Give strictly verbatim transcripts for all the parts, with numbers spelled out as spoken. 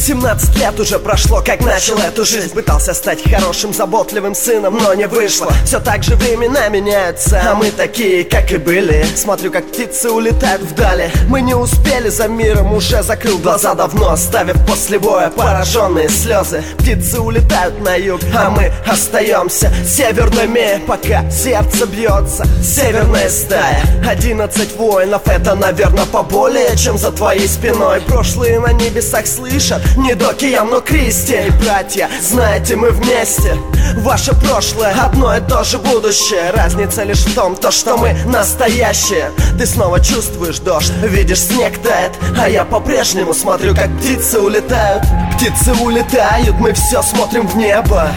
Семнадцать лет уже прошло, как начал эту жизнь. Пытался стать хорошим, заботливым сыном, но не вышло. Все так же времена меняются, а мы такие, как и были. Смотрю, как птицы улетают вдали. Мы не успели за миром, уже закрыл глаза давно, оставив после боя пораженные слезы. Птицы улетают на юг, а мы остаемся северными, пока сердце бьется. Северная стая, одиннадцать воинов, это, наверное, поболее, чем за твоей спиной. Прошлые на небесах слышат, не до Киям, но Кристи. Братья, знаете, мы вместе. Ваше прошлое, одно и то же будущее. Разница лишь в том, то, что мы настоящие. Ты снова чувствуешь дождь, видишь, снег тает, а я по-прежнему смотрю, как птицы улетают. Птицы улетают, мы все смотрим в небо.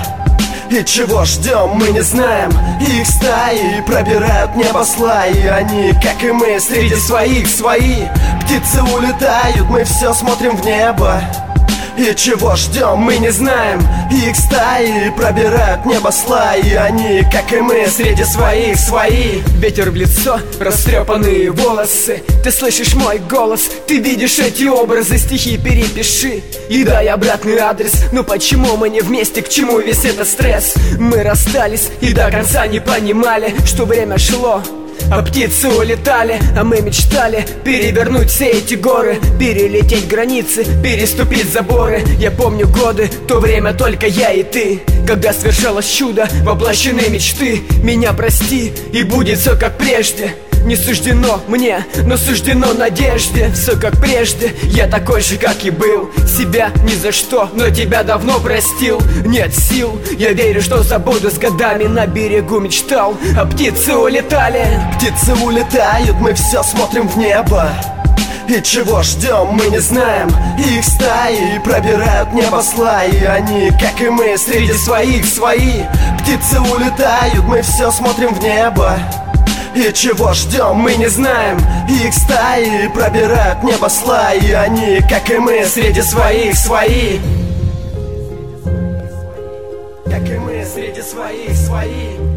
И чего ждем, мы не знаем. Их стаи пробирают небосла, и они, как и мы, среди своих свои. Птицы улетают, мы все смотрим в небо. И чего ждем, мы не знаем. Их стаи пробирают небосла, и они, как и мы, среди своих свои. Ветер в лицо, растрепанные волосы. Ты слышишь мой голос, ты видишь эти образы. Стихи перепиши и дай обратный адрес. Ну почему мы не вместе, к чему весь этот стресс? Мы расстались и до конца не понимали, что время шло, а птицы улетали, а мы мечтали перевернуть все эти горы, перелететь границы, переступить заборы. Я помню годы, то время только я и ты, когда свершалось чудо, воплощены мечты. Меня прости, и будет все как прежде. Не суждено мне, но суждено надежде. Все как прежде, я такой же, как и был. Себя ни за что, но тебя давно простил. Нет сил, я верю, что забуду с годами. На берегу мечтал, а птицы улетали. Птицы улетают, мы все смотрим в небо. И чего ждем, мы не знаем. Их стаи пробирают небосла, и они, как и мы, среди своих свои. Птицы улетают, мы все смотрим в небо. И чего ждем, мы не знаем. Их стаи пробирают небосла, и они, как и мы, среди своих свои. Как и мы, среди своих свои.